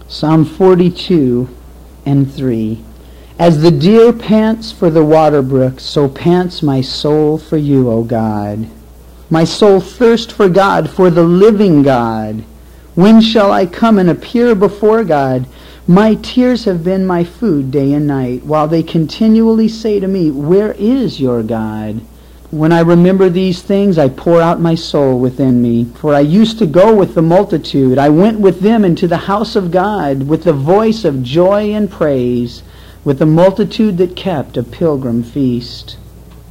Psalm 42 and 3. As the deer pants for the water brook, so pants my soul for you, O God. My soul thirsts for God, for the living God. When shall I come and appear before God? My tears have been my food day and night, while they continually say to me, where is your God? When I remember these things, I pour out my soul within me. For I used to go with the multitude. I went with them into the house of God, with the voice of joy and praise, with the multitude that kept a pilgrim feast.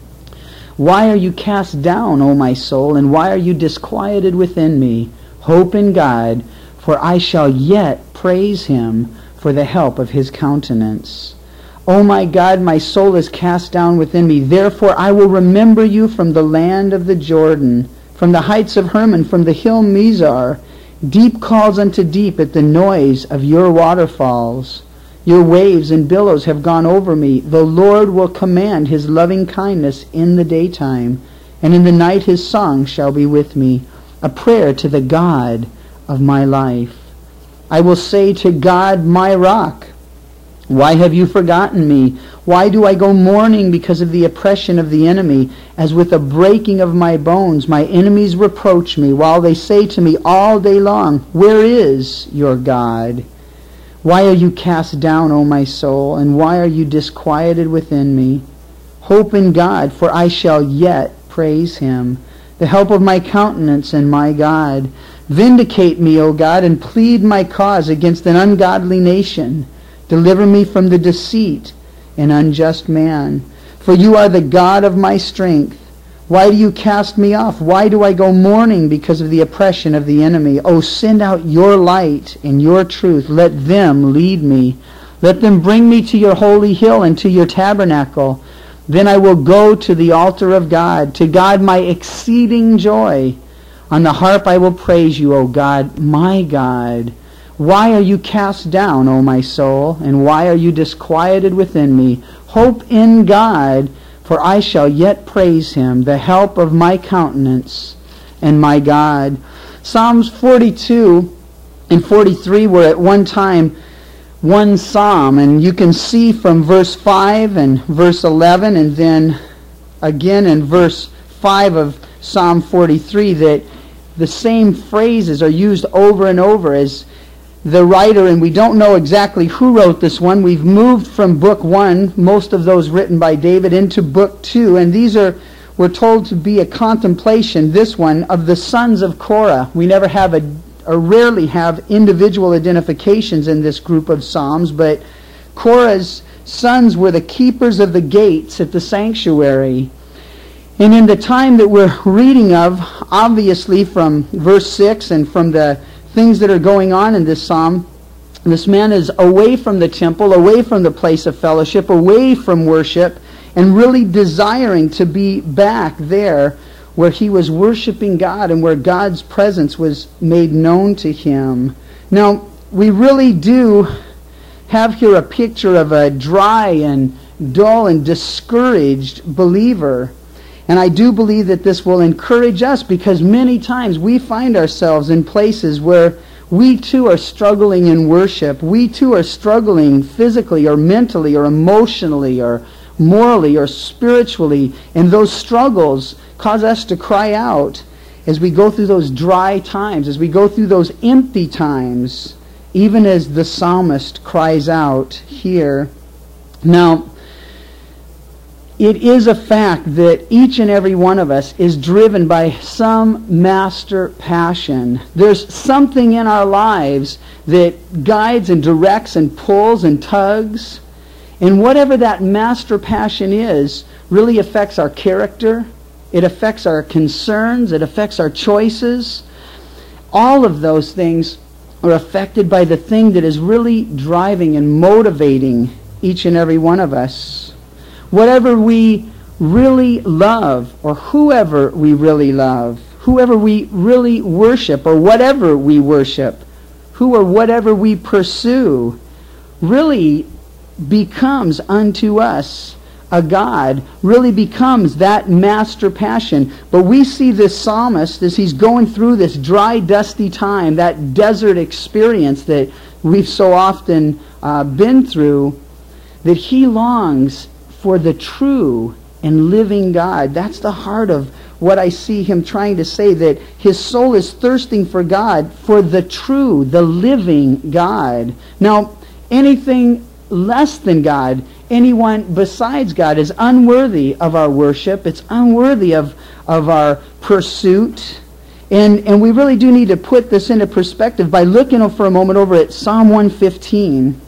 Why are you cast down, O my soul, and why are you disquieted within me? Hope in God, for I shall yet praise him for the help of his countenance. O my God, my soul is cast down within me. Therefore I will remember you from the land of the Jordan, from the heights of Hermon, from the hill Mizar. Deep calls unto deep at the noise of your waterfalls. Your waves and billows have gone over me. The Lord will command his loving kindness in the daytime, and in the night his song shall be with me, a prayer to the God of my life. I will say to God, my rock, why have you forgotten me? Why do I go mourning because of the oppression of the enemy? As with a breaking of my bones, my enemies reproach me, while they say to me all day long, where is your God? Why are you cast down, O my soul, and why are you disquieted within me? Hope in God, for I shall yet praise him, the help of my countenance and my God. Vindicate me, O God, and plead my cause against an ungodly nation. Deliver me from the deceit and unjust man. For you are the God of my strength. Why do you cast me off? Why do I go mourning because of the oppression of the enemy? O send out your light and your truth. Let them lead me. Let them bring me to your holy hill and to your tabernacle. Then I will go to the altar of God, to God my exceeding joy. On the harp I will praise you, O God, my God. Why are you cast down, O my soul, and why are you disquieted within me? Hope in God, for I shall yet praise him, the help of my countenance and my God. Psalms 42 and 43 were at one time one psalm, and you can see from verse 5 and verse 11, and then again in verse 5 of Psalm 43, that the same phrases are used over and over as the writer, and we don't know exactly who wrote this one. We've moved from book 1, most of those written by David, into book 2, and these we're told to be a contemplation, this one, of the sons of Korah. We never have or rarely have individual identifications in this group of psalms, but Korah's sons were the keepers of the gates at the sanctuary. And in the time that we're reading of, obviously from verse 6 and from the things that are going on in this psalm, this man is away from the temple, away from the place of fellowship, away from worship, and really desiring to be back there where he was worshiping God and where God's presence was made known to him. Now, we really do have here a picture of a dry and dull and discouraged believer. And I do believe that this will encourage us, because many times we find ourselves in places where we too are struggling in worship. We too are struggling physically or mentally or emotionally or morally or spiritually. And those struggles cause us to cry out as we go through those dry times, as we go through those empty times, even as the psalmist cries out here. Now, it is a fact that each and every one of us is driven by some master passion. There's something in our lives that guides and directs and pulls and tugs. And whatever that master passion is really affects our character. It affects our concerns. It affects our choices. All of those things are affected by the thing that is really driving and motivating each and every one of us. Whatever we really love, or whoever we really love, whoever we really worship, or whatever we worship, who or whatever we pursue, really becomes unto us a God, really becomes that master passion. But we see this psalmist as he's going through this dry, dusty time, that desert experience that we've so often been through, that he longs for the true and living God. That's the heart of what I see him trying to say, that his soul is thirsting for God, for the true, the living God. Now, anything less than God, anyone besides God, is unworthy of our worship. It's unworthy of our pursuit. And we really do need to put this into perspective by looking for a moment over at Psalm 115.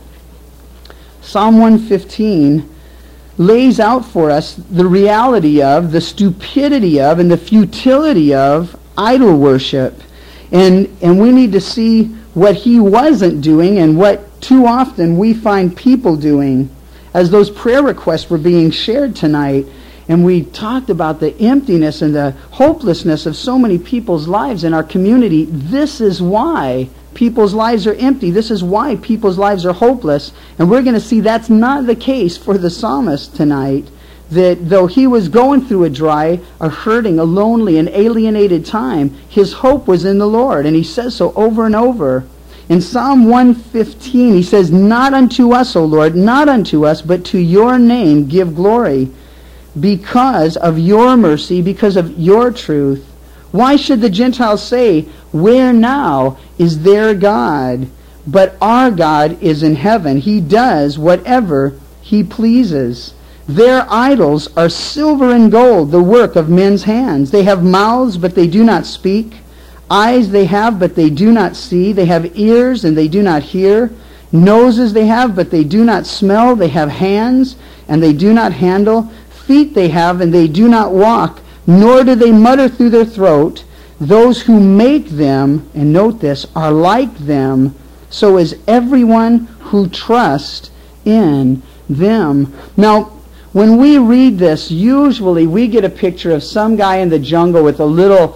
Psalm 115 lays out for us the reality of, the stupidity of, and the futility of idol worship. And we need to see what he wasn't doing and what too often we find people doing. As those prayer requests were being shared tonight, and we talked about the emptiness and the hopelessness of so many people's lives in our community, this is why people's lives are empty. This is why people's lives are hopeless. And we're going to see that's not the case for the psalmist tonight. That though he was going through a dry, a hurting, a lonely, and alienated time, his hope was in the Lord. And he says so over and over. In Psalm 115, he says, "Not unto us, O Lord, not unto us, but to your name give glory, because of your mercy, because of your truth. Why should the Gentiles say, where now is their God? But our God is in heaven. He does whatever he pleases. Their idols are silver and gold, the work of men's hands. They have mouths, but they do not speak. Eyes they have, but they do not see. They have ears, and they do not hear. Noses they have, but they do not smell. They have hands, and they do not handle. Feet they have, and they do not walk, nor do they mutter through their throat. Those who make them," and note this, "are like them. So is everyone who trusts in them." Now, when we read this, usually we get a picture of some guy in the jungle with a little,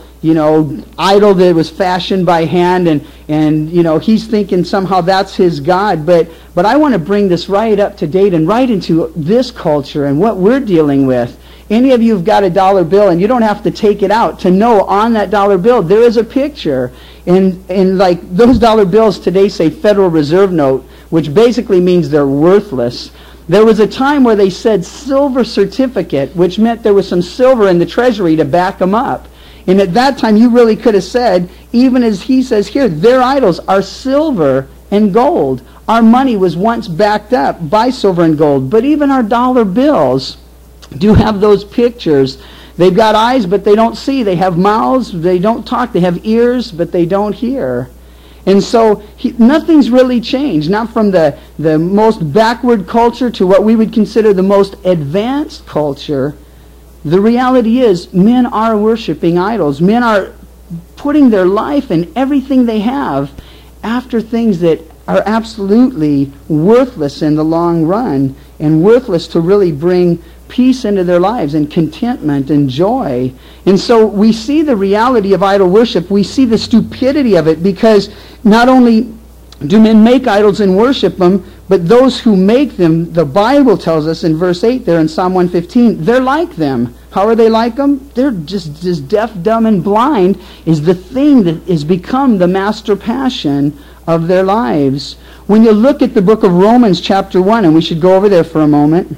idol that was fashioned by hand, and he's thinking somehow that's his God. But I want to bring this right up to date and right into this culture and what we're dealing with. Any of you have got a dollar bill, and you don't have to take it out to know on that dollar bill there is a picture. And like those dollar bills today say Federal Reserve note, which basically means they're worthless. There was a time where they said silver certificate, which meant there was some silver in the treasury to back them up. And at that time, you really could have said, even as he says here, their idols are silver and gold. Our money was once backed up by silver and gold. But even our dollar bills do have those pictures. They've got eyes, but they don't see. They have mouths, they don't talk. They have ears, but they don't hear. And so nothing's really changed, not from the most backward culture to what we would consider the most advanced culture. The reality is men are worshiping idols. Men are putting their life and everything they have after things that are absolutely worthless in the long run, and worthless to really bring peace into their lives and contentment and joy. And so we see the reality of idol worship. We see the stupidity of it, because not only do men make idols and worship them, but those who make them, the Bible tells us in verse 8 there in Psalm 115, they're like them. How are they like them? They're just deaf, dumb, and blind is the thing that has become the master passion of their lives. When you look at the book of Romans chapter 1, and we should go over there for a moment.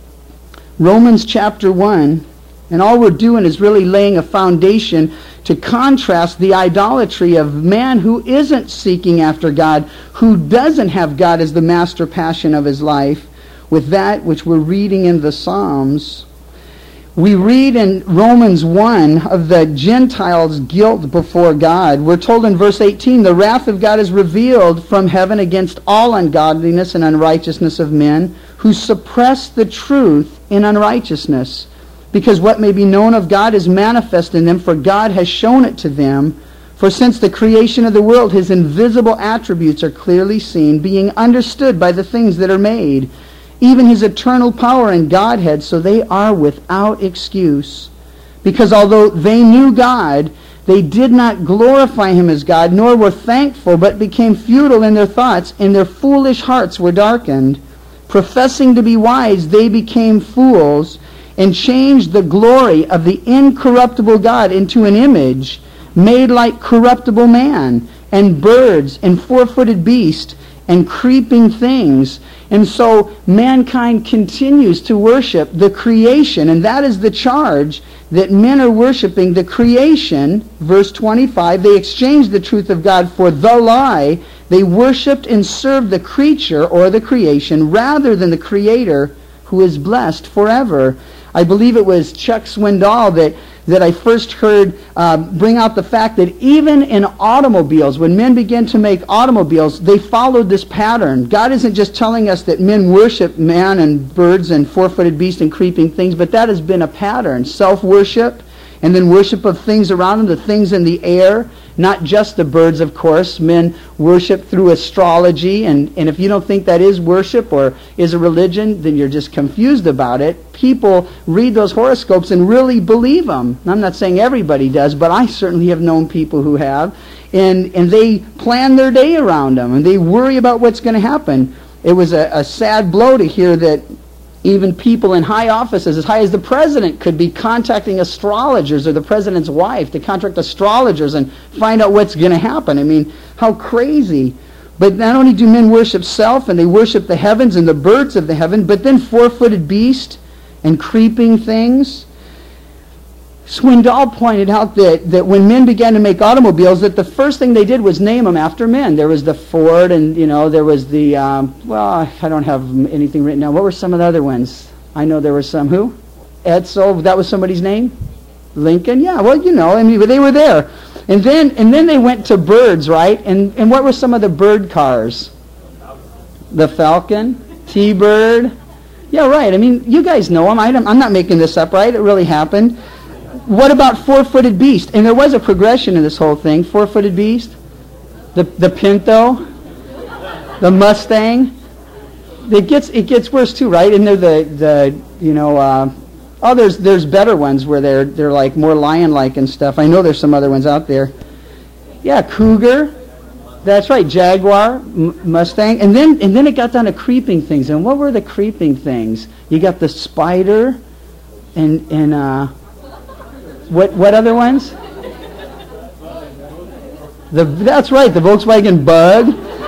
Romans chapter 1, and all we're doing is really laying a foundation to contrast the idolatry of man who isn't seeking after God, who doesn't have God as the master passion of his life, with that which we're reading in the Psalms. We read in Romans 1 of the Gentiles' guilt before God. We're told in verse 18, "The wrath of God is revealed from heaven against all ungodliness and unrighteousness of men, who suppress the truth in unrighteousness. Because what may be known of God is manifest in them, for God has shown it to them. For since the creation of the world, his invisible attributes are clearly seen, being understood by the things that are made, even his eternal power and Godhead, so they are without excuse. Because although they knew God, they did not glorify him as God, nor were thankful, but became futile in their thoughts, and their foolish hearts were darkened. Professing to be wise, they became fools, and changed the glory of the incorruptible God into an image made like corruptible man, and birds, and four-footed beasts, and creeping things. And so mankind continues to worship the creation, and that is the charge, that men are worshiping the creation. Verse 25, they exchanged the truth of God for the lie. They worshipped and served the creature or the creation rather than the Creator, who is blessed forever. I believe it was Chuck Swindoll that I first heard bring out the fact that even in automobiles, when men began to make automobiles, they followed this pattern. God isn't just telling us that men worship man and birds and four-footed beasts and creeping things, but that has been a pattern. Self-worship, and then worship of things around them, the things in the air, not just the birds, of course. Men worship through astrology, and if you don't think that is worship or is a religion, then you're just confused about it. People read those horoscopes and really believe them. I'm not saying everybody does, but I certainly have known people who have, and they plan their day around them, and they worry about what's going to happen. It was a sad blow to hear that even people in high offices, as high as the president, could be contacting astrologers, or the president's wife to contact astrologers and find out what's going to happen. I mean, how crazy. But not only do men worship self, and they worship the heavens and the birds of the heaven, but then four-footed beast and creeping things. Swindoll pointed out that when men began to make automobiles, that the first thing they did was name them after men. There was the Ford, and there was the, well, I don't have anything written down. What were some of the other ones? I know there were some. Who? Edsel, that was somebody's name? Lincoln? Yeah, well, but they were there. And then they went to birds, right? And what were some of the bird cars? The Falcon, T-Bird. Yeah, right. I mean, you guys know them. I'm not making this up, right? It really happened. What about four-footed beast? And there was a progression in this whole thing. Four-footed beast, the Pinto, the Mustang. It gets worse too, right? And they're there's better ones where they're like more lion-like and stuff. I know there's some other ones out there. Yeah, Cougar. That's right, Jaguar, Mustang, and then it got down to creeping things. And what were the creeping things? You got the Spider, and what other ones? That's right, the Volkswagen Bug.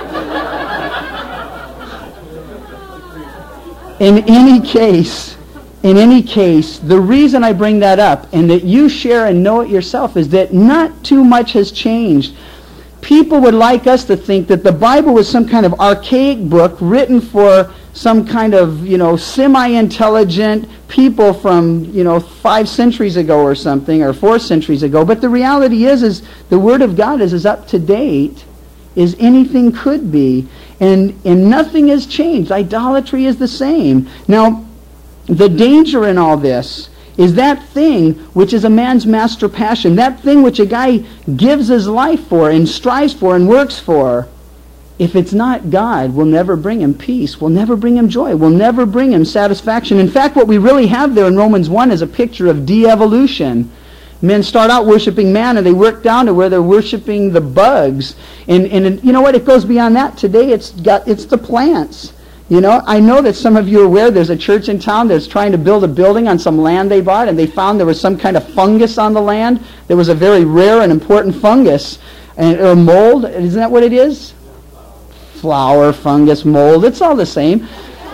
In any case, the reason I bring that up, and that you share and know it yourself, is that not too much has changed. People would like us to think that the Bible was some kind of archaic book written for some kind of, semi-intelligent people from, 5 centuries ago or something, or 4 centuries ago. But the reality is the Word of God is as up to date as anything could be. And nothing has changed. Idolatry is the same. Now, the danger in all this is that thing which is a man's master passion, that thing which a guy gives his life for and strives for and works for. If it's not God, will never bring him peace, will never bring him joy, will never bring him satisfaction. In fact, what we really have there in Romans 1 is a picture of de-evolution. Men start out worshiping man, and they work down to where they're worshiping the bugs. And you know what? It goes beyond that. Today it's the plants. I know that some of you are aware there's a church in town that's trying to build a building on some land they bought, and they found there was some kind of fungus on the land. There was a very rare and important fungus, or mold. Isn't that what it is? Flower, fungus, mold. It's all the same.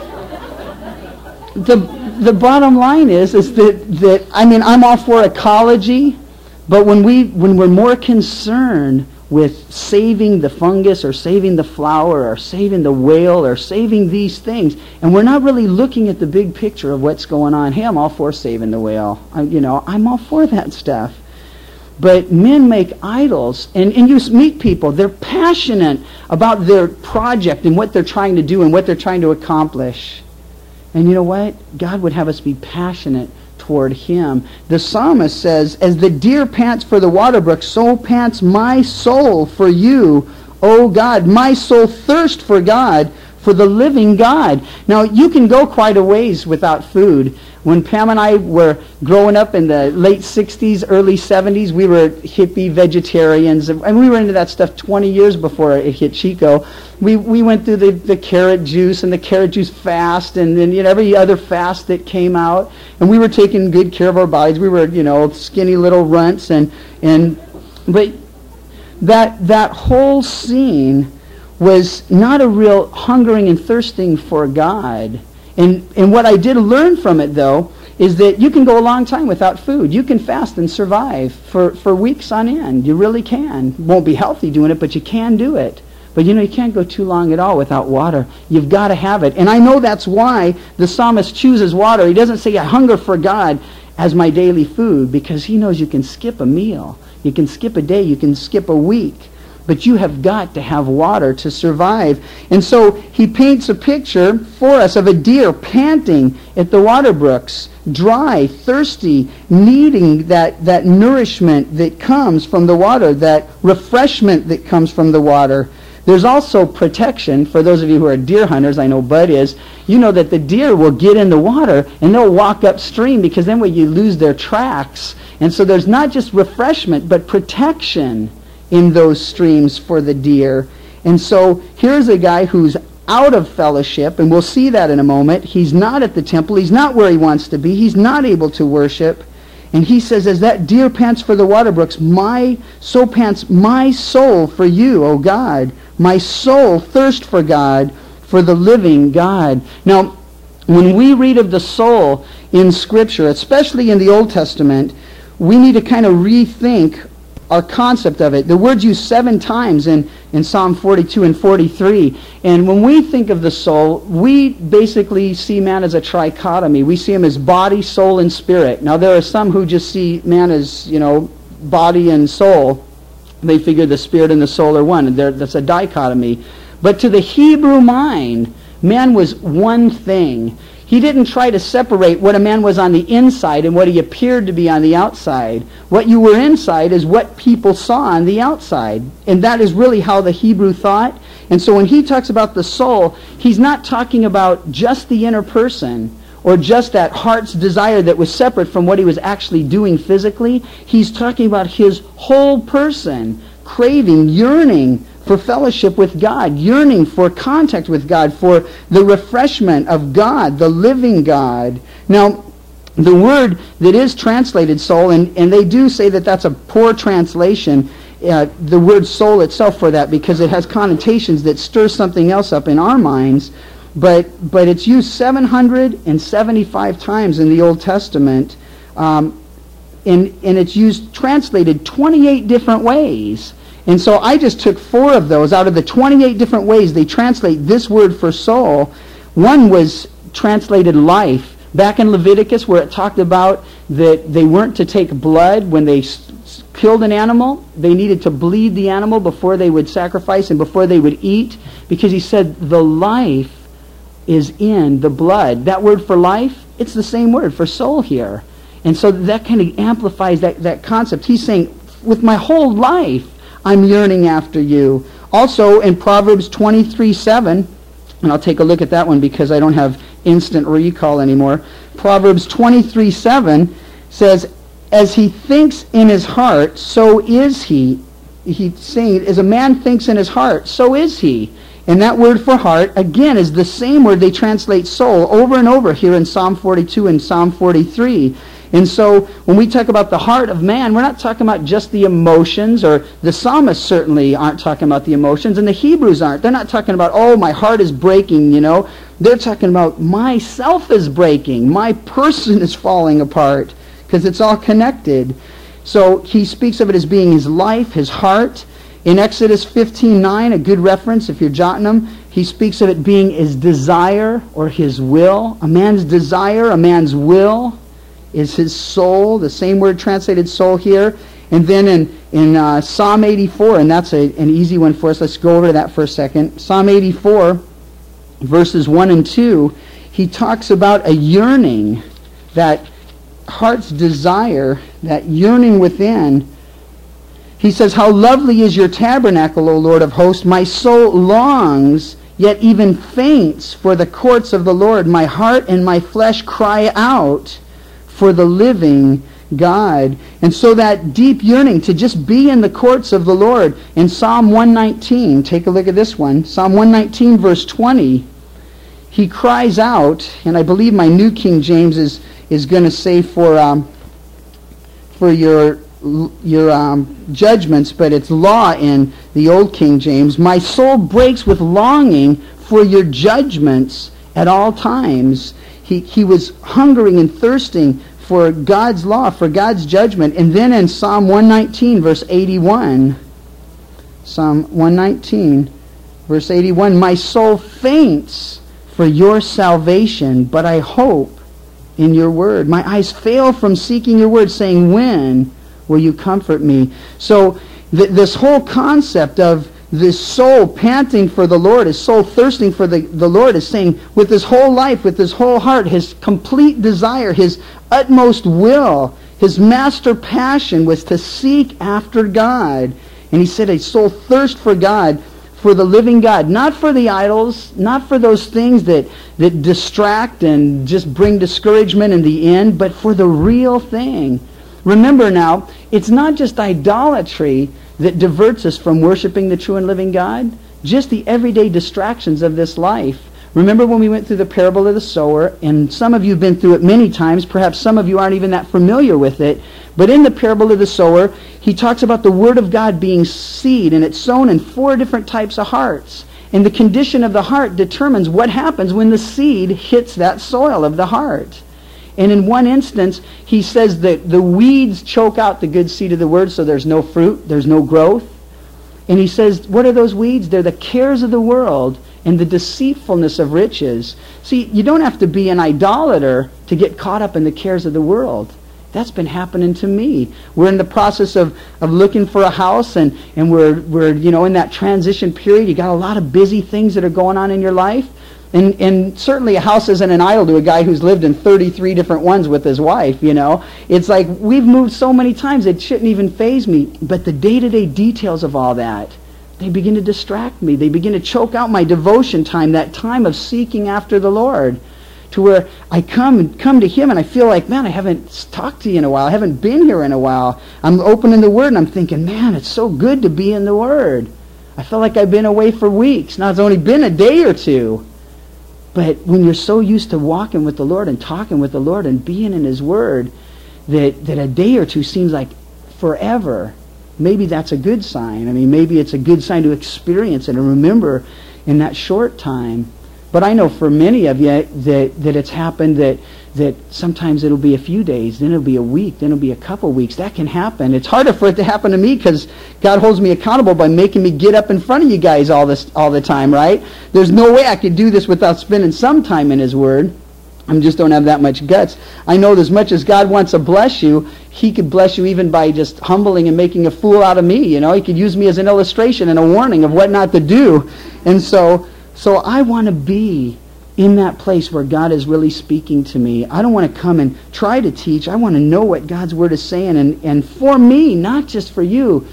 The bottom line is that I'm all for ecology, but when we're more concerned with saving the fungus or saving the flower or saving the whale or saving these things, and we're not really looking at the big picture of what's going on. Hey, I'm all for saving the whale. I'm all for that stuff. But men make idols, and you meet people, they're passionate about their project and what they're trying to do and what they're trying to accomplish. And you know what? God would have us be passionate toward Him. The psalmist says, as the deer pants for the water brook, so pants my soul for you, O God. My soul thirsts for God, for the living God. Now, you can go quite a ways without food. When Pam and I were growing up in the late 60s, early 70s, we were hippie vegetarians, and we were into that stuff 20 years before it hit Chico. We went through the carrot juice and the carrot juice fast, and then every other fast that came out, and we were taking good care of our bodies. We were skinny little runts, but that whole scene was not a real hungering and thirsting for God. And what I did learn from it, though, is that you can go a long time without food. You can fast and survive for weeks on end. You really can. Won't be healthy doing it, but you can do it. But you can't go too long at all without water. You've got to have it. And I know that's why the psalmist chooses water. He doesn't say, I hunger for God as my daily food, because he knows you can skip a meal. You can skip a day. You can skip a week. But you have got to have water to survive. And so he paints a picture for us of a deer panting at the water brooks, dry, thirsty, needing that nourishment that comes from the water, that refreshment that comes from the water. There's also protection. For those of you who are deer hunters, I know Bud is, you know that the deer will get in the water and they'll walk upstream, because then you lose their tracks. And so there's not just refreshment, but protection in those streams for the deer. And so here's a guy who's out of fellowship, and we'll see that in a moment. He's not at the temple. He's not where he wants to be. He's not able to worship. And he says, as that deer pants for the water brooks, so pants my soul for you, O God. My soul thirsts for God, for the living God. Now, when we read of the soul in Scripture, especially in the Old Testament, we need to kind of rethink our concept of it. The word's used 7 times in Psalm 42 and 43. And when we think of the soul, we basically see man as a trichotomy. We see him as body, soul, and spirit. Now, there are some who just see man as, body and soul. They figure the spirit and the soul are one. That's a dichotomy. But to the Hebrew mind, man was one thing. He didn't try to separate what a man was on the inside and what he appeared to be on the outside. What you were inside is what people saw on the outside. And that is really how the Hebrew thought. And so when he talks about the soul, he's not talking about just the inner person or just that heart's desire that was separate from what he was actually doing physically. He's talking about his whole person, craving, yearning for fellowship with God, yearning for contact with God, for the refreshment of God, the living God. Now, the word that is translated soul, and they do say that that's a poor translation, the word soul itself for that, because it has connotations that stir something else up in our minds, but it's used 775 times in the Old Testament, and it's used, translated 28 different ways. And so I just took 4 of those out of the 28 different ways they translate this word for soul. One was translated life. Back in Leviticus, where it talked about that they weren't to take blood when they killed an animal. They needed to bleed the animal before they would sacrifice and before they would eat, because he said the life is in the blood. That word for life, it's the same word for soul here. And so that kind of amplifies that concept. He's saying, with my whole life, I'm yearning after you. Also in Proverbs 23:7, and I'll take a look at that one because I don't have instant recall anymore. Proverbs 23:7 says, as he thinks in his heart, so is he. He's saying, as a man thinks in his heart, so is he. And that word for heart, again, is the same word they translate soul over and over here in Psalm 42 and Psalm 43. And so when we talk about the heart of man, we're not talking about just the emotions, or the psalmists certainly aren't talking about the emotions, and the Hebrews aren't. They're not talking about, oh, my heart is breaking, They're talking about myself is breaking. My person is falling apart, because it's all connected. So he speaks of it as being his life, his heart. In Exodus 15:9, a good reference if you're jotting them, he speaks of it being his desire or his will. A man's desire, a man's will is his soul, the same word translated soul here. And then in Psalm 84, and that's an easy one for us. Let's go over to that for a second. Psalm 84, verses 1 and 2, he talks about a yearning, that heart's desire, that yearning within. He says, how lovely is your tabernacle, O Lord of hosts. My soul longs, yet even faints for the courts of the Lord. My heart and my flesh cry out for the living God. And so that deep yearning to just be in the courts of the Lord. In Psalm 119, take a look at this one. Psalm 119, verse 20, he cries out, and I believe my New King James is going to say for your judgments, but it's law in the Old King James. My soul breaks with longing for your judgments at all times. He was hungering and thirsting for God's law, for God's judgment. And then in Psalm 119, verse 81, Psalm 119, verse 81, my soul faints for your salvation, but I hope in your word. My eyes fail from seeking your word, saying, when will you comfort me? So this whole concept of this soul panting for the Lord, his soul thirsting for the Lord, is saying with his whole life, with his whole heart, his complete desire, his utmost will, his master passion was to seek after God. And he said a soul thirst for God, for the living God, not for the idols, not for those things that distract and just bring discouragement in the end, but for the real thing. Remember now, it's not just idolatry that diverts us from worshiping the true and living God, just the everyday distractions of this life. Remember when we went through the parable of the sower, and some of you have been through it many times, perhaps some of you aren't even that familiar with it, but in the parable of the sower, he talks about the Word of God being seed, and it's sown in 4 different types of hearts. And the condition of the heart determines what happens when the seed hits that soil of the heart. And in one instance, he says that the weeds choke out the good seed of the Word, so there's no fruit, there's no growth. And he says, what are those weeds? They're the cares of the world and the deceitfulness of riches. See, you don't have to be an idolater to get caught up in the cares of the world. That's been happening to me. We're in the process of looking for a house, and we're in that transition period. You got a lot of busy things that are going on in your life. And certainly a house isn't an idol to a guy who's lived in 33 different ones with his wife, It's like we've moved so many times it shouldn't even faze me. But the day-to-day details of all that, they begin to distract me. They begin to choke out my devotion time, that time of seeking after the Lord, to where I come to Him and I feel like, man, I haven't talked to you in a while. I haven't been here in a while. I'm opening the Word and I'm thinking, man, it's so good to be in the Word. I feel like I've been away for weeks. Now it's only been a day or two. But when you're so used to walking with the Lord and talking with the Lord and being in His Word, that a day or two seems like forever, maybe that's a good sign. I mean, maybe it's a good sign to experience it and remember in that short time. But I know for many of you that it's happened that sometimes it'll be a few days, then it'll be a week, then it'll be a couple weeks. That can happen. It's harder for it to happen to me because God holds me accountable by making me get up in front of you guys all the time, right? There's no way I could do this without spending some time in His Word. I just don't have that much guts. I know that as much as God wants to bless you, He could bless you even by just humbling and making a fool out of me. He could use me as an illustration and a warning of what not to do. And so I want to be in that place where God is really speaking to me. I don't want to come and try to teach. I want to know what God's Word is saying. And for me, not just for you.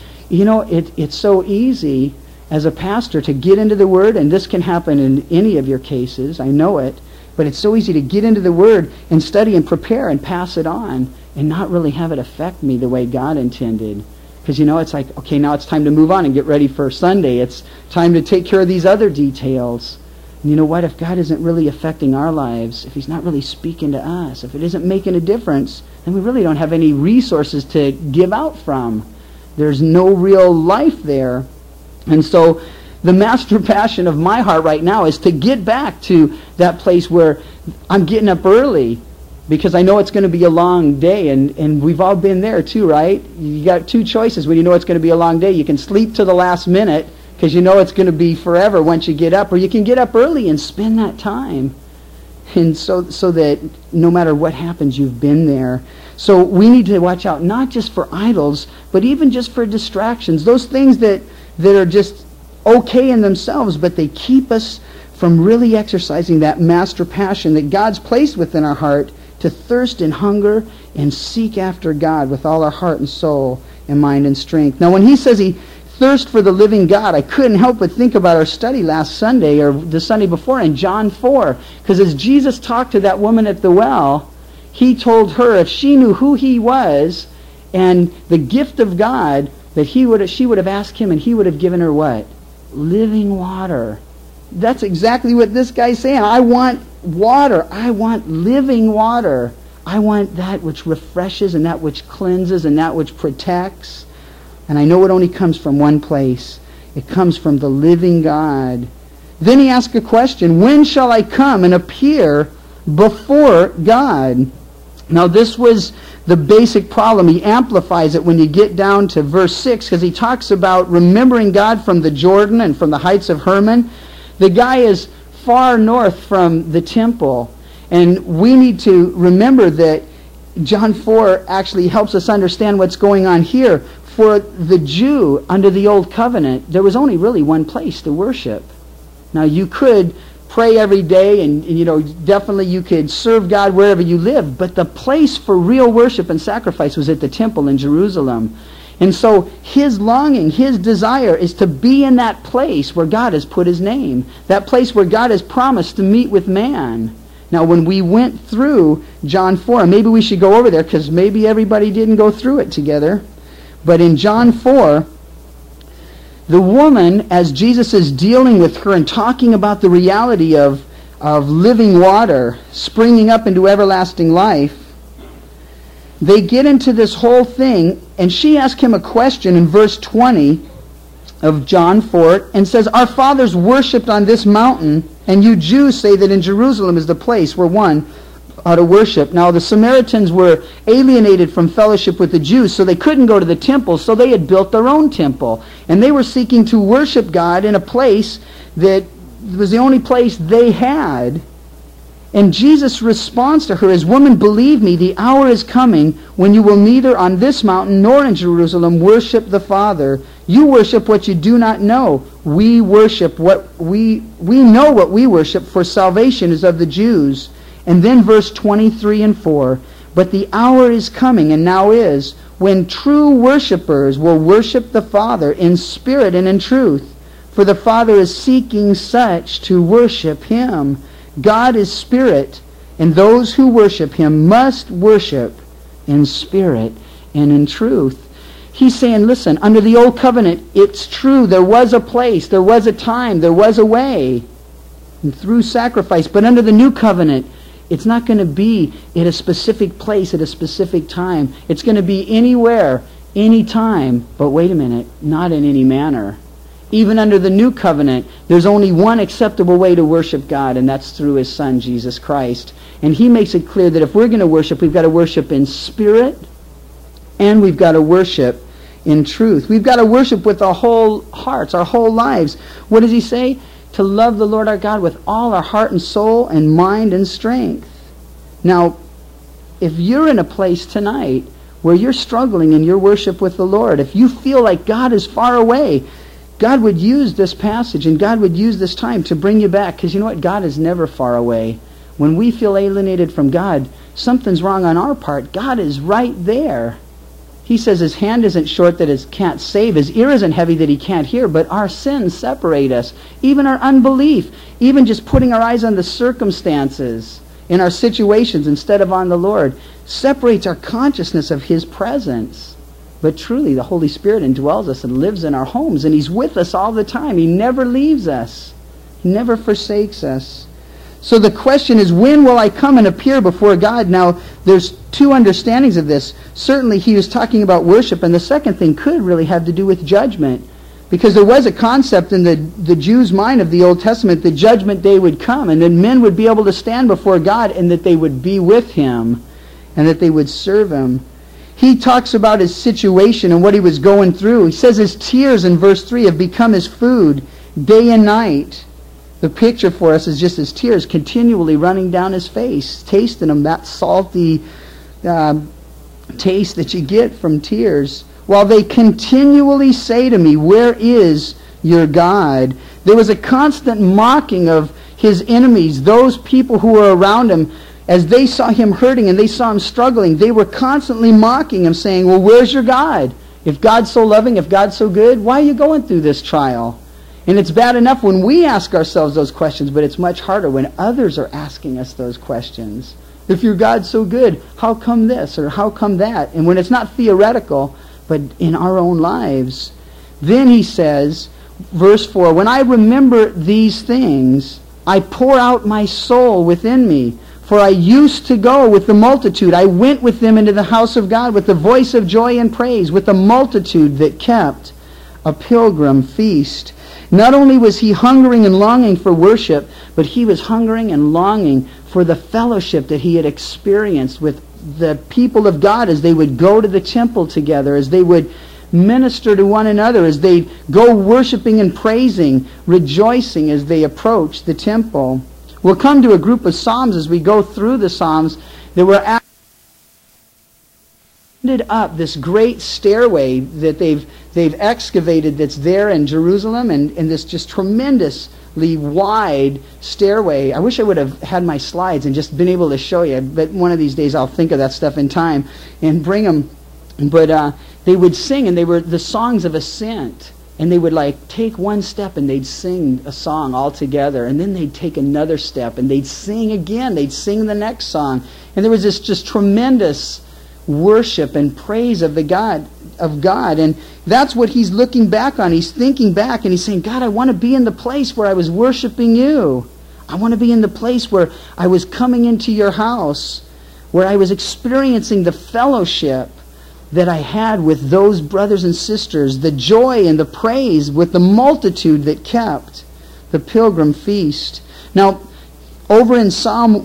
It's so easy as a pastor to get into the Word, and this can happen in any of your cases. I know it. But it's so easy to get into the Word and study and prepare and pass it on and not really have it affect me the way God intended. Because, it's like, okay, now it's time to move on and get ready for Sunday. It's time to take care of these other details. And you know what? If God isn't really affecting our lives, if He's not really speaking to us, if it isn't making a difference, then we really don't have any resources to give out from. There's no real life there. And so the master passion of my heart right now is to get back to that place where I'm getting up early, because I know it's going to be a long day, and we've all been there too, right? You got two choices when you know it's going to be a long day. You can sleep to the last minute because you know it's going to be forever once you get up, or you can get up early and spend that time. And so that no matter what happens, you've been there. So we need to watch out, not just for idols, but even just for distractions. Those things that are just okay in themselves, but they keep us from really exercising that master passion that God's placed within our heart to thirst and hunger and seek after God with all our heart and soul and mind and strength. Now, when he says he thirst for the living God, I couldn't help but think about our study last Sunday or the Sunday before in John 4. Because as Jesus talked to that woman at the well, He told her if she knew who He was and the gift of God, that she would have asked Him and He would have given her what? Living water. That's exactly what this guy's saying. I want water. I want living water. I want that which refreshes and that which cleanses and that which protects. And I know it only comes from one place. It comes from the living God. Then he asked a question, when shall I come and appear before God? Now this was the basic problem. He amplifies it when you get down to verse 6, because he talks about remembering God from the Jordan and from the heights of Hermon. The guy is far north from the temple. And we need to remember that John 4 actually helps us understand what's going on here. For the Jew under the Old Covenant, there was only really one place to worship. Now you could pray every day and definitely you could serve God wherever you lived, but the place for real worship and sacrifice was at the temple in Jerusalem. And so his longing, his desire is to be in that place where God has put his name, that place where God has promised to meet with man. Now when we went through John 4, maybe we should go over there because maybe everybody didn't go through it together, but in John 4, the woman, as Jesus is dealing with her and talking about the reality of living water springing up into everlasting life, they get into this whole thing, and she asks him a question in verse 20 of John 4, and says, our fathers worshipped on this mountain, and you Jews say that in Jerusalem is the place where one ought to worship. Now the Samaritans were alienated from fellowship with the Jews, so they couldn't go to the temple, so they had built their own temple. And they were seeking to worship God in a place that was the only place they had. And Jesus responds to her as, woman, believe me, the hour is coming when you will neither on this mountain nor in Jerusalem worship the Father. You worship what you do not know. We worship what we know what we worship, for salvation is of the Jews. And then verse 23 and 4, but the hour is coming, and now is, when true worshipers will worship the Father in spirit and in truth. For the Father is seeking such to worship him. God is spirit, and those who worship him must worship in spirit and in truth. He's saying, listen, under the Old Covenant, it's true, there was a place, there was a time, there was a way, and through sacrifice. But under the New Covenant, it's not going to be at a specific place at a specific time. It's going to be anywhere, anytime. But wait a minute, not in any manner. Even under the New Covenant, there's only one acceptable way to worship God, and that's through his Son, Jesus Christ. And he makes it clear that if we're going to worship, we've got to worship in spirit, and we've got to worship in truth. We've got to worship with our whole hearts, our whole lives. What does he say? To love the Lord our God with all our heart and soul and mind and strength. Now, if you're in a place tonight where you're struggling in your worship with the Lord, if you feel like God is far away, God would use this passage and God would use this time to bring you back. Because you know what? God is never far away. When we feel alienated from God, something's wrong on our part. God is right there. He says his hand isn't short that it can't save. His ear isn't heavy that he can't hear. But our sins separate us. Even our unbelief. Even just putting our eyes on the circumstances in our situations instead of on the Lord separates our consciousness of his presence. But truly, the Holy Spirit indwells us and lives in our homes. And he's with us all the time. He never leaves us. He never forsakes us. So the question is, when will I come and appear before God? Now, there's two understandings of this. Certainly, he was talking about worship, and the second thing could really have to do with judgment. Because there was a concept in the Jews' mind of the Old Testament that judgment day would come, and that men would be able to stand before God, and that they would be with him, and that they would serve him. He talks about his situation and what he was going through. He says his tears in verse 3 have become his food day and night. The picture for us is just his tears continually running down his face, tasting them, that salty taste that you get from tears. While they continually say to me, where is your God? There was a constant mocking of his enemies, those people who were around him. As they saw him hurting and they saw him struggling, they were constantly mocking him, saying, well, where's your God? If God's so loving, if God's so good, why are you going through this trial? And it's bad enough when we ask ourselves those questions, but it's much harder when others are asking us those questions. If your God's so good, how come this or how come that? And when it's not theoretical, but in our own lives, then he says, verse 4, when I remember these things, I pour out my soul within me. For I used to go with the multitude. I went with them into the house of God with the voice of joy and praise, with the multitude that kept a pilgrim feast. Not only was he hungering and longing for worship, but he was hungering and longing for the fellowship that he had experienced with the people of God as they would go to the temple together, as they would minister to one another, as they go worshiping and praising, rejoicing as they approach the temple. We'll come to a group of Psalms as we go through the Psalms that were ended up this great stairway that they've excavated that's there in Jerusalem, and this just tremendously wide stairway. I wish I would have had my slides and just been able to show you, but one of these days I'll think of that stuff in time and bring them. But they would sing, and they were the songs of ascent. And they would take one step and they'd sing a song all together. And then they'd take another step and they'd sing again. They'd sing the next song. And there was this just tremendous worship and praise of God. And that's what he's looking back on. He's thinking back and he's saying, God, I want to be in the place where I was worshiping you. I want to be in the place where I was coming into your house, where I was experiencing the fellowship that I had with those brothers and sisters, the joy and the praise with the multitude that kept the pilgrim feast. Now, over in Psalm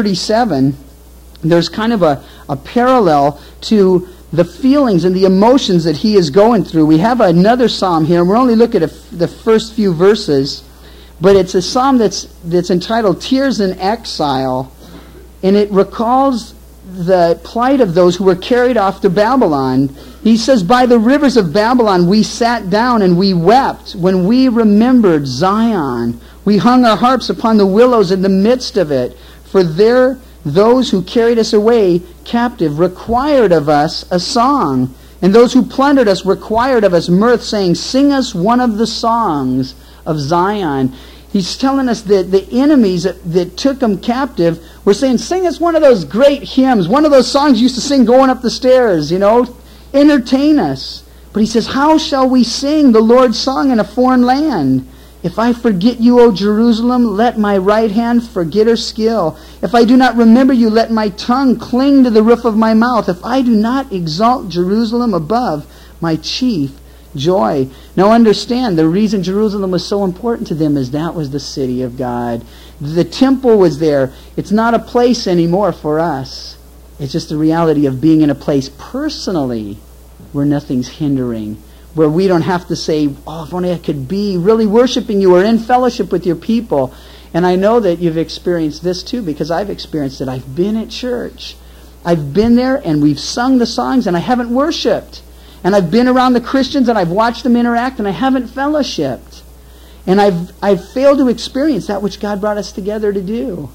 137, there's kind of a parallel to the feelings and the emotions that he is going through. We have another psalm here, and we're only looking at the first few verses, but it's a psalm that's entitled Tears in Exile, and it recalls the plight of those who were carried off to Babylon. He says, by the rivers of Babylon we sat down and we wept when we remembered Zion. We hung our harps upon the willows in the midst of it. For there those who carried us away captive required of us a song. And those who plundered us required of us mirth, saying, sing us one of the songs of Zion. He's telling us that the enemies that took him captive were saying, sing us one of those great hymns, one of those songs you used to sing going up the stairs, entertain us. But he says, how shall we sing the Lord's song in a foreign land? If I forget you, O Jerusalem, let my right hand forget her skill. If I do not remember you, let my tongue cling to the roof of my mouth. If I do not exalt Jerusalem above my chief joy. Now understand, the reason Jerusalem was so important to them is that was the city of God. The temple was there. It's not a place anymore for us. It's just the reality of being in a place personally where nothing's hindering, where we don't have to say, oh, if only I could be really worshiping you or in fellowship with your people. And I know that you've experienced this too, because I've experienced it. I've been at church. I've been there and we've sung the songs and I haven't worshiped. And I've been around the Christians and I've watched them interact and I haven't fellowshipped. And I've failed to experience that which God brought us together to do.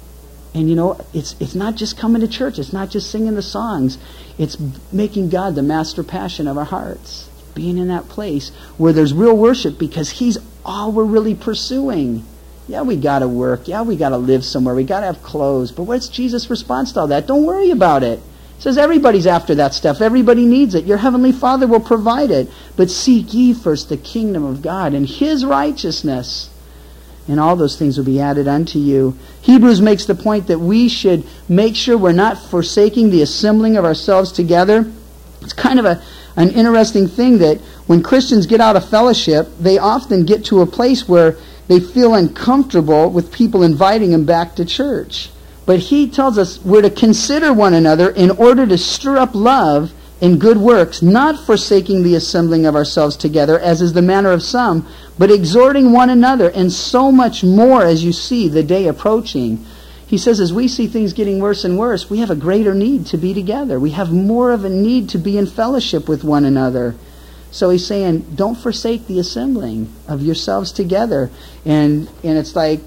And it's not just coming to church. It's not just singing the songs. It's making God the master passion of our hearts. Being in that place where there's real worship because He's all we're really pursuing. Yeah, we got to work. Yeah, we got to live somewhere. We got to have clothes. But what's Jesus' response to all that? Don't worry about it. He says everybody's after that stuff. Everybody needs it. Your heavenly Father will provide it. But seek ye first the kingdom of God and His righteousness, and all those things will be added unto you. Hebrews makes the point that we should make sure we're not forsaking the assembling of ourselves together. It's kind of an interesting thing that when Christians get out of fellowship, they often get to a place where they feel uncomfortable with people inviting them back to church. But he tells us we're to consider one another in order to stir up love and good works, not forsaking the assembling of ourselves together, as is the manner of some, but exhorting one another, and so much more as you see the day approaching. He says as we see things getting worse and worse, we have a greater need to be together. We have more of a need to be in fellowship with one another. So he's saying, don't forsake the assembling of yourselves together. And it's like,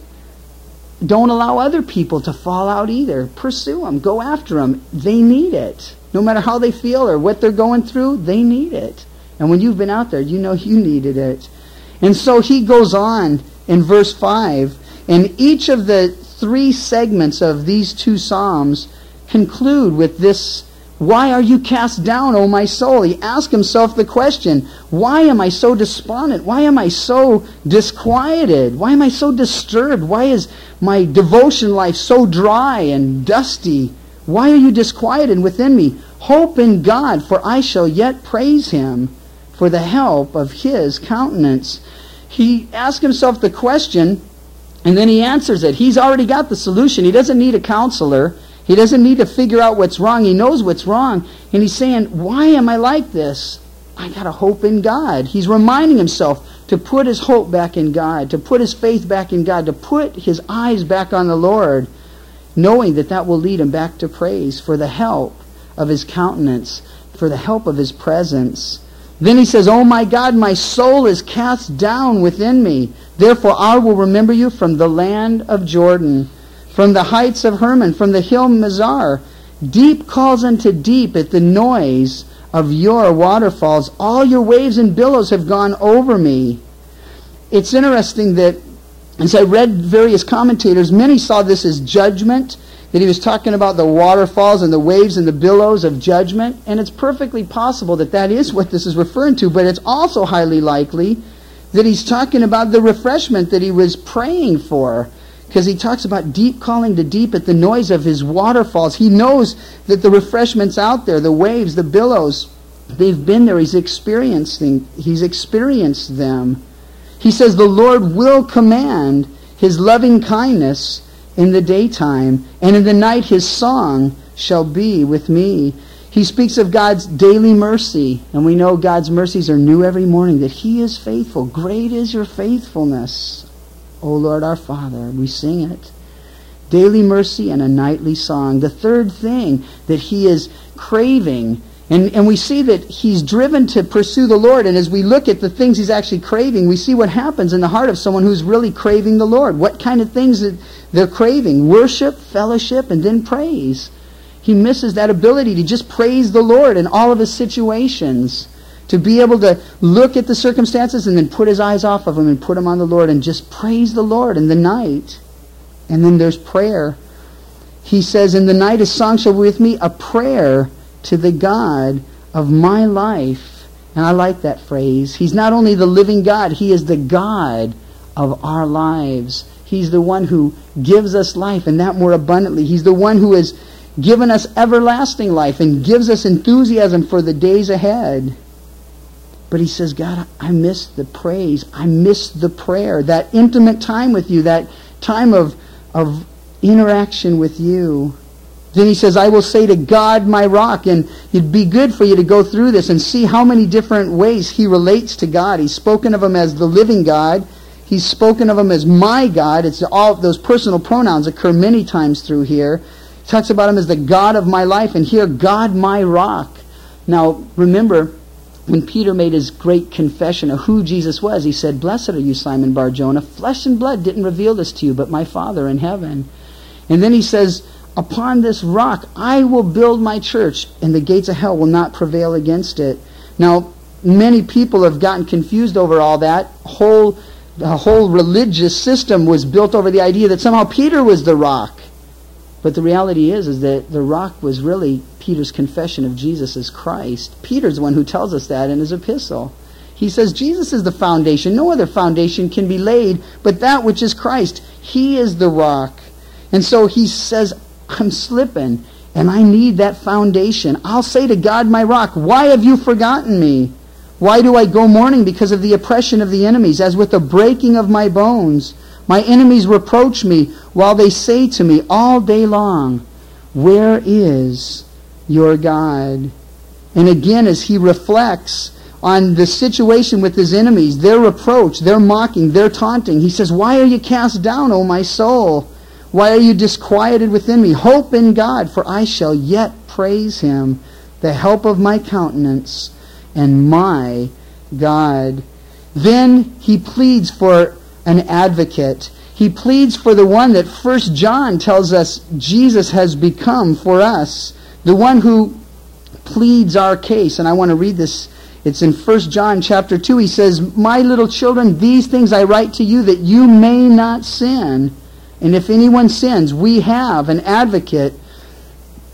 don't allow other people to fall out either. Pursue them. Go after them. They need it. No matter how they feel or what they're going through, they need it. And when you've been out there, you know you needed it. And so he goes on in verse 5, and each of the three segments of these two psalms conclude with this Why are you cast down, O my soul? He asked himself the question, why am I so despondent? Why am I so disquieted? Why am I so disturbed? Why is my devotion life so dry and dusty? Why are you disquieted within me? Hope in God, for I shall yet praise him for the help of his countenance. He asked himself the question, and then he answers it. He's already got the solution. He doesn't need a counselor. He doesn't need to figure out what's wrong. He knows what's wrong. And he's saying, why am I like this? I got to hope in God. He's reminding himself to put his hope back in God, to put his faith back in God, to put his eyes back on the Lord, knowing that that will lead him back to praise for the help of his countenance, for the help of his presence. Then he says, "Oh my God, my soul is cast down within me. Therefore I will remember you from the land of Jordan, from the heights of Hermon, from the hill Mizar. Deep calls unto deep at the noise of your waterfalls. All your waves and billows have gone over me." It's interesting that as I read various commentators, many saw this as judgment, that he was talking about the waterfalls and the waves and the billows of judgment. And it's perfectly possible that that is what this is referring to, but it's also highly likely that he's talking about the refreshment that he was praying for, because he talks about deep calling to deep at the noise of his waterfalls. He knows that the refreshment's out there, the waves, the billows, they've been there. He's experienced them. He says, "The Lord will command his loving kindness in the daytime, and in the night his song shall be with me." He speaks of God's daily mercy, and we know God's mercies are new every morning, that he is faithful. Great is your faithfulness, O Lord our Father. We sing it. Daily mercy and a nightly song. The third thing that he is craving, and we see that he's driven to pursue the Lord, and as we look at the things he's actually craving, we see what happens in the heart of someone who's really craving the Lord. What kind of things that they're craving? Worship, fellowship, and then praise. He misses that ability to just praise the Lord in all of his situations, to be able to look at the circumstances and then put his eyes off of them and put them on the Lord and just praise the Lord in the night. And then there's prayer. He says, "In the night his song shall be with me, a prayer to the God of my life." And I like that phrase. He's not only the living God, he is the God of our lives. He's the one who gives us life, and that more abundantly. He's the one who has given us everlasting life and gives us enthusiasm for the days ahead. But he says, "God, I miss the praise. I miss the prayer, that intimate time with you, that time of interaction with you." Then he says, "I will say to God, my rock." And it'd be good for you to go through this and see how many different ways he relates to God. He's spoken of him as the living God. He's spoken of him as my God. It's all those personal pronouns occur many times through here. He talks about him as the God of my life, and here, God, my rock. Now, remember, when Peter made his great confession of who Jesus was, he said, "Blessed are you, Simon Bar-Jonah. Flesh and blood didn't reveal this to you, but my Father in heaven." And then he says, "Upon this rock I will build my church, and the gates of hell will not prevail against it." Now, many people have gotten confused over all that. The whole religious system was built over the idea that somehow Peter was the rock. But the reality is that the rock was really Peter's confession of Jesus as Christ. Peter's the one who tells us that in his epistle. He says Jesus is the foundation. No other foundation can be laid but that which is Christ. He is the rock. And so he says, I'm slipping, and I need that foundation. I'll say to God, my rock, why have you forgotten me? Why do I go mourning because of the oppression of the enemies, as with the breaking of my bones? My enemies reproach me, while they say to me all day long, where is your God? And again, as he reflects on the situation with his enemies, their reproach, their mocking, their taunting, he says, why are you cast down, O my soul? Why are you disquieted within me? Hope in God, for I shall yet praise him, the help of my countenance and my God. Then he pleads for an advocate. He pleads for the one that 1 John tells us Jesus has become for us, the one who pleads our case. And I want to read this. It's in 1 John chapter 2. He says, my little children, these things I write to you that you may not sin. And if anyone sins, we have an advocate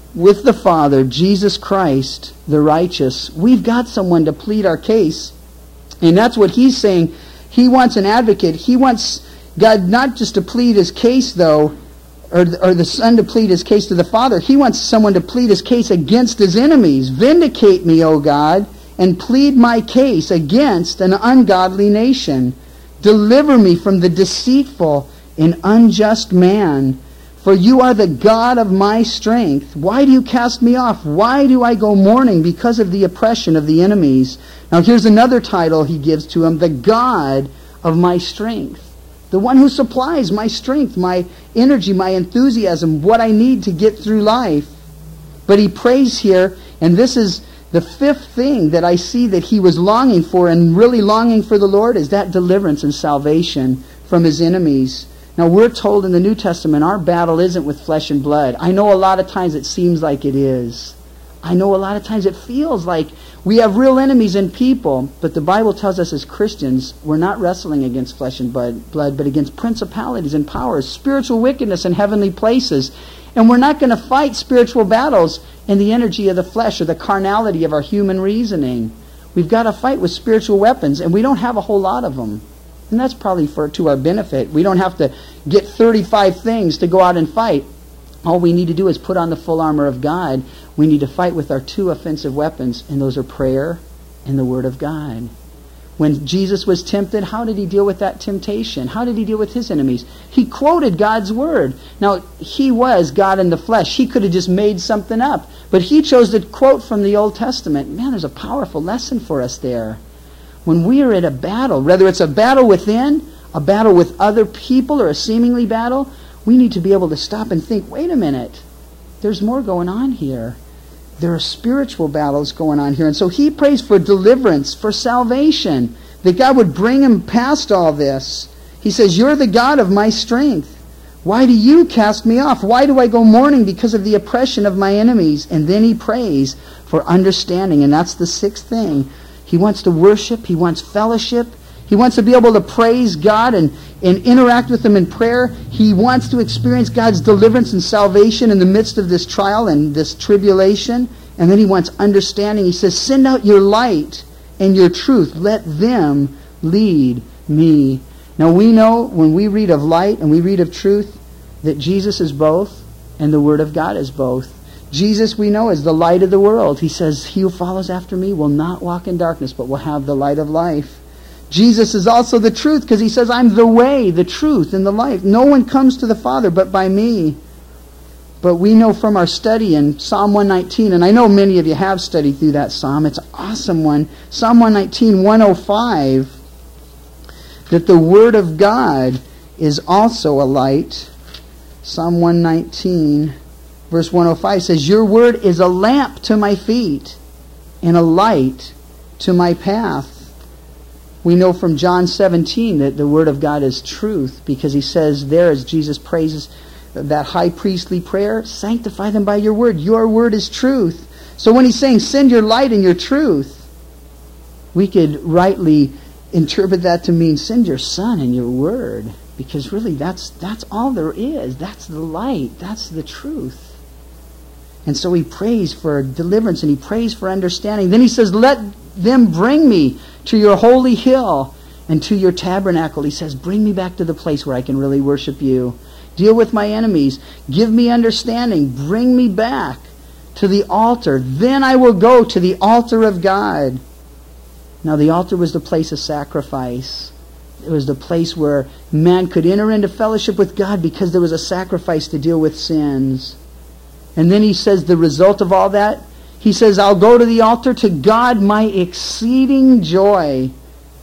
with the Father, Jesus Christ, the righteous, we've got someone to plead our case. And that's what he's saying. He wants an advocate. He wants God not just to plead his case, though, or the Son to plead his case to the Father. He wants someone to plead his case against his enemies. Vindicate me, O God, and plead my case against an ungodly nation. Deliver me from the deceitful and unjust man. For you are the God of my strength. Why do you cast me off? Why do I go mourning because of the oppression of the enemies? Now here's another title he gives to him, the God of my strength. The one who supplies my strength, my energy, my enthusiasm, what I need to get through life. But he prays here, and this is the fifth thing that I see that he was longing for, and really longing for the Lord, is that deliverance and salvation from his enemies. Now we're told in the New Testament our battle isn't with flesh and blood. I know a lot of times it seems like it is. I know a lot of times it feels like we have real enemies in people, but the Bible tells us as Christians we're not wrestling against flesh and blood, but against principalities and powers, spiritual wickedness in heavenly places. And we're not going to fight spiritual battles in the energy of the flesh or the carnality of our human reasoning. We've got to fight with spiritual weapons, and we don't have a whole lot of them. And that's probably to our benefit. We don't have to get 35 things to go out and fight. All we need to do is put on the full armor of God. We need to fight with our two offensive weapons, and those are prayer and the Word of God. When Jesus was tempted, how did he deal with that temptation? How did he deal with his enemies? He quoted God's Word. Now, he was God in the flesh. He could have just made something up. But he chose to quote from the Old Testament. Man, there's a powerful lesson for us there. When we are at a battle, whether it's a battle within, a battle with other people, or a seemingly battle, we need to be able to stop and think, wait a minute, there's more going on here. There are spiritual battles going on here. And so he prays for deliverance, for salvation, that God would bring him past all this. He says, you're the God of my strength. Why do you cast me off? Why do I go mourning because of the oppression of my enemies? And then he prays for understanding. And that's the sixth thing. He wants to worship. He wants fellowship. He wants to be able to praise God and interact with him in prayer. He wants to experience God's deliverance and salvation in the midst of this trial and this tribulation. And then he wants understanding. He says, send out your light and your truth. Let them lead me. Now we know when we read of light and we read of truth that Jesus is both and the Word of God is both. Jesus, we know, is the light of the world. He says, he who follows after me will not walk in darkness, but will have the light of life. Jesus is also the truth, because he says, I'm the way, the truth, and the life. No one comes to the Father but by me. But we know from our study in Psalm 119, and I know many of you have studied through that psalm. It's an awesome one. Psalm 119, 105, that the Word of God is also a light. Psalm 119, verse 105 says, your Word is a lamp to my feet and a light to my path. We know from John 17 that the Word of God is truth, because he says there, as Jesus praises that high priestly prayer, sanctify them by your Word. Your Word is truth. So when he's saying send your light and your truth, we could rightly interpret that to mean send your Son and your Word, because really that's all there is. That's the light. That's the truth. And so he prays for deliverance and he prays for understanding. Then he says, let them bring me to your holy hill and to your tabernacle. He says, bring me back to the place where I can really worship you. Deal with my enemies. Give me understanding. Bring me back to the altar. Then I will go to the altar of God. Now the altar was the place of sacrifice. It was the place where man could enter into fellowship with God because there was a sacrifice to deal with sins. And then he says the result of all that, he says, I'll go to the altar, to God my exceeding joy.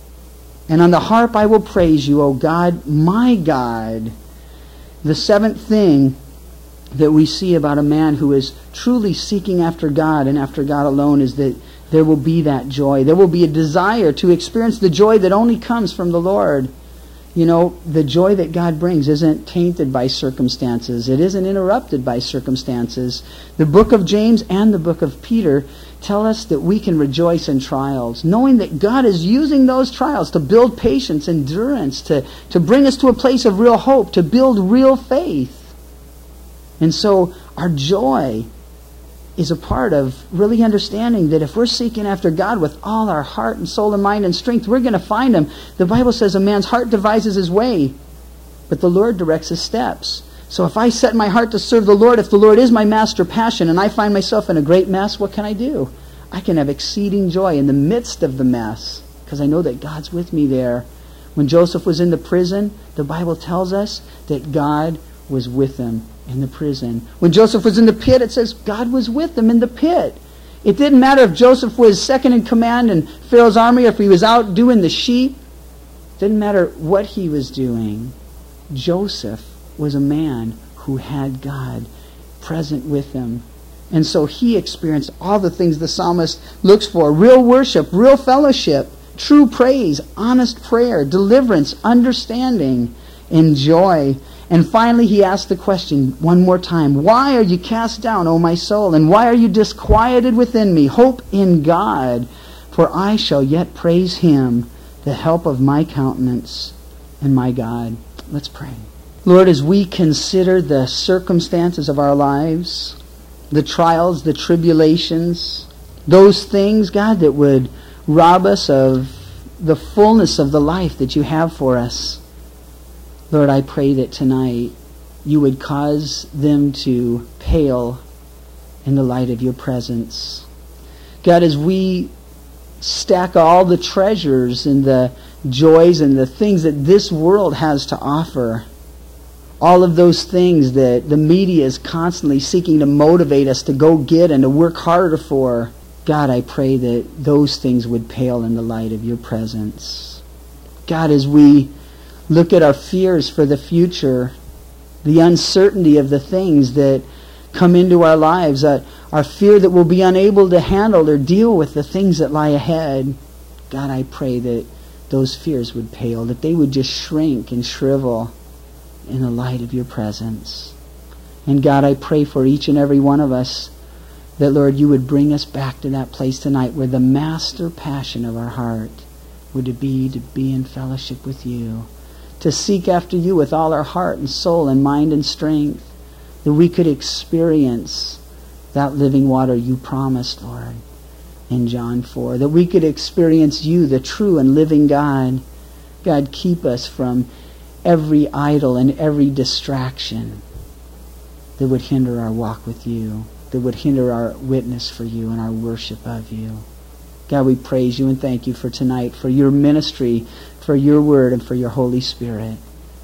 And on the harp I will praise you, O God, my God. The seventh thing that we see about a man who is truly seeking after God and after God alone is that there will be that joy. There will be a desire to experience the joy that only comes from the Lord. You know, the joy that God brings isn't tainted by circumstances. It isn't interrupted by circumstances. The book of James and the book of Peter tell us that we can rejoice in trials, knowing that God is using those trials to build patience, endurance, to bring us to a place of real hope, to build real faith. And so our joy is a part of really understanding that if we're seeking after God with all our heart and soul and mind and strength, we're going to find Him. The Bible says a man's heart devises his way, but the Lord directs his steps. So if I set my heart to serve the Lord, if the Lord is my master passion, and I find myself in a great mess, what can I do? I can have exceeding joy in the midst of the mess, because I know that God's with me there. When Joseph was in the prison, the Bible tells us that God was with him in the prison. When Joseph was in the pit, it says God was with him in the pit. It didn't matter if Joseph was second in command in Pharaoh's army, or if he was out doing the sheep. It didn't matter what he was doing. Joseph was a man who had God present with him. And so he experienced all the things the psalmist looks for: real worship, real fellowship, true praise, honest prayer, deliverance, understanding, and joy. And finally he asked the question one more time: why are you cast down, O my soul? And why are you disquieted within me? Hope in God, for I shall yet praise Him, the help of my countenance and my God. Let's pray. Lord, as we consider the circumstances of our lives, the trials, the tribulations, those things, God, that would rob us of the fullness of the life that you have for us, Lord, I pray that tonight you would cause them to pale in the light of your presence. God, as we stack all the treasures and the joys and the things that this world has to offer, all of those things that the media is constantly seeking to motivate us to go get and to work harder for, God, I pray that those things would pale in the light of your presence. God, as we look at our fears for the future, the uncertainty of the things that come into our lives, our fear that we'll be unable to handle or deal with the things that lie ahead, God, I pray that those fears would pale, that they would just shrink and shrivel in the light of your presence. And God, I pray for each and every one of us that, Lord, you would bring us back to that place tonight where the master passion of our heart would be to be in fellowship with you, to seek after you with all our heart and soul and mind and strength, that we could experience that living water you promised, Lord, in John 4, that we could experience you, the true and living God. God, keep us from every idol and every distraction that would hinder our walk with you, that would hinder our witness for you and our worship of you. God, we praise you and thank you for tonight, for your ministry, for your word, and for your Holy Spirit.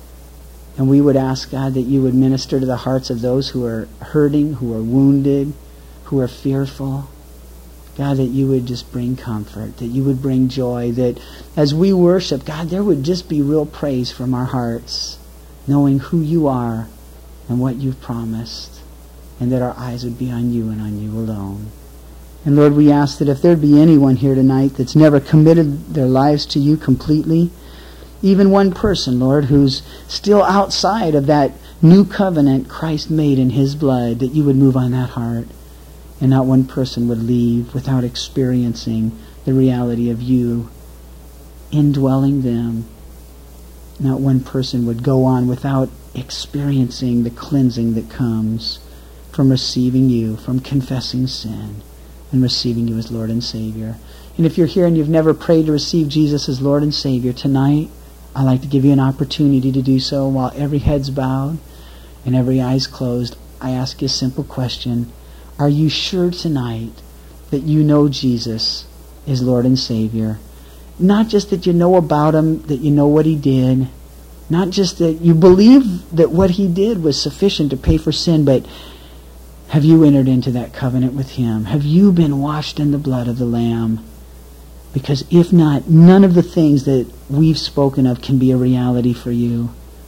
And we would ask, God, that you would minister to the hearts of those who are hurting, who are wounded, who are fearful. God, that you would just bring comfort, that you would bring joy, that as we worship, God, there would just be real praise from our hearts, knowing who you are and what you've promised, and that our eyes would be on you and on you alone. And Lord, we ask that if there be anyone here tonight that's never committed their lives to you completely, even one person, Lord, who's still outside of that new covenant Christ made in his blood, that you would move on that heart, and not one person would leave without experiencing the reality of you indwelling them. Not one person would go on without experiencing the cleansing that comes from receiving you, from confessing sin, and receiving you as Lord and Savior. And if you're here and you've never prayed to receive Jesus as Lord and Savior, tonight I'd like to give you an opportunity to do so while every head's bowed and every eye's closed. I ask you a simple question. Are you sure tonight that you know Jesus is Lord and Savior? Not just that you know about Him, that you know what He did, not just that you believe that what He did was sufficient to pay for sin, but have you entered into that covenant with Him? Have you been washed in the blood of the Lamb? Because if not, none of the things that we've spoken of can be a reality for you.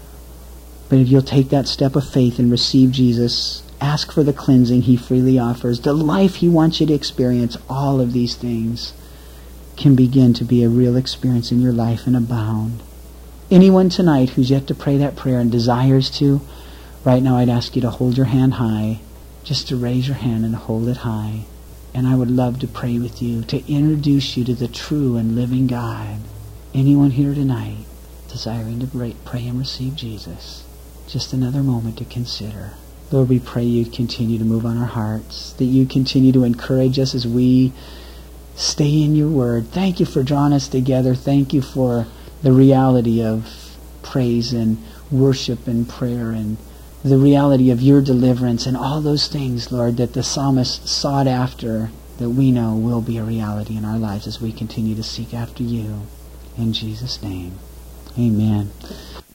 But if you'll take that step of faith and receive Jesus, ask for the cleansing He freely offers, the life He wants you to experience, all of these things can begin to be a real experience in your life and abound. Anyone tonight who's yet to pray that prayer and desires to, right now I'd ask you to hold your hand high, just to raise your hand and hold it high. And I would love to pray with you, to introduce you to the true and living God. Anyone here tonight desiring to pray and receive Jesus? Just another moment to consider. Lord, we pray you continue to move on our hearts, that you continue to encourage us as we stay in your word. Thank you for drawing us together. Thank you for the reality of praise and worship and prayer and the reality of your deliverance and all those things, Lord, that the psalmist sought after, that we know will be a reality in our lives as we continue to seek after you. In Jesus' name, amen.